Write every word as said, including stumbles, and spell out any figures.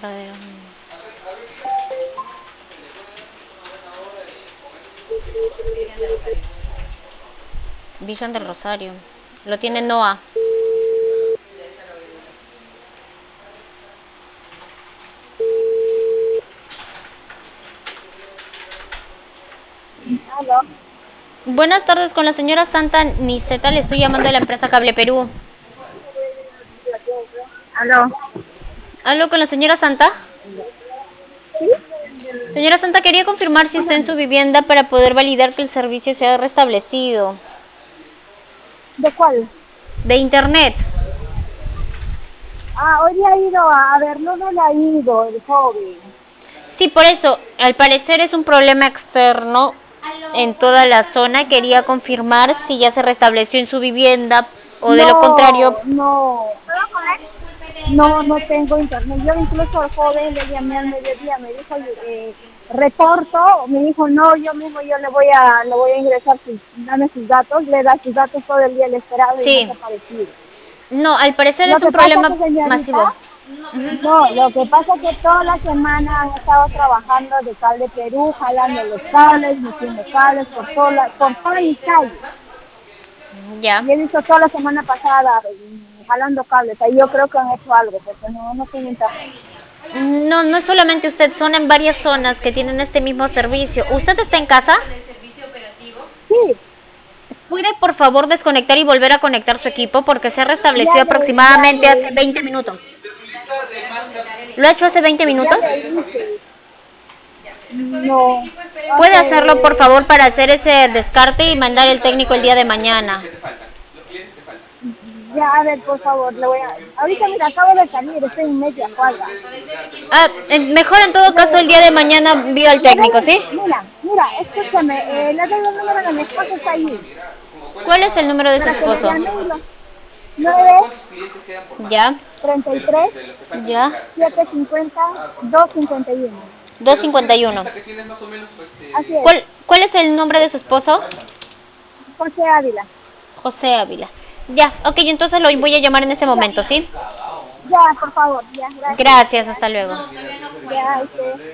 Pradera. Virgen del Rosario. Lo tiene Noah. Aló. Buenas tardes, con la señora Santa Niceta, le estoy llamando de la empresa Cable Perú. Aló. ¿Hablo con la señora Santa? Señora Santa, quería confirmar si está en su vivienda para poder validar que el servicio se ha restablecido. ¿De cuál? De internet. Ah, hoy le ha ido a, a ver, no, no le ha ido el joven. Sí, por eso, al parecer es un problema externo en toda la zona. Quería confirmar si ya se restableció en su vivienda o de lo contrario. No, no, no, no tengo internet. Yo incluso al joven le llamé al mediodía, me dijo, eh, reporto, me dijo, no, yo mismo yo le voy a, le voy a ingresar, sus, dame sus datos, le da sus datos todo el día, le esperaba y no se Sí. ha aparecido. No, al parecer Lo es un que pasa problema que, señorita, masivo. no, lo que pasa es que toda la semana han estado trabajando de Cable Perú, jalando los cables, metiendo cables por toda, la, por toda mi calle. Ya. Y he visto toda la semana pasada mm, jalando cables. Ahí yo creo que han hecho algo, porque no, no tengo internet. No, no es solamente usted, son en varias zonas que tienen este mismo servicio. ¿Usted está en casa? Sí, ¿Puede por favor desconectar y volver a conectar su equipo? Porque se ha ya restablecido le, ya aproximadamente hace le, veinte minutos. ¿Lo ha hecho hace veinte ya minutos? le hice. No, Puede hacerlo por hace, favor para hacer ese descarte y mandar el técnico el día de mañana. ya a ver, por favor, le voy a, ahorita mira, acabo de salir, estoy en media cuadra. Ah, eh, mejor en todo caso el Le, día de mañana vio al le doy técnico, ¿sí? el, mira, mira, escúchame, eh, le doy el número de mi esposo, está ahí, ¿Cuál es el número de su para que le esposo? llame y lo, nueve Ya, treinta y tres ya. siete cincuenta dos cincuenta y uno. doscientos cincuenta y uno. Así es, ¿Cuál, ¿Cuál es el nombre de su esposo? José Ávila. José Ávila. Ya, ok, entonces lo voy a llamar en ese Ya, momento, ¿sí? ya, por favor, ya, gracias. Gracias, hasta luego. Ya, usted.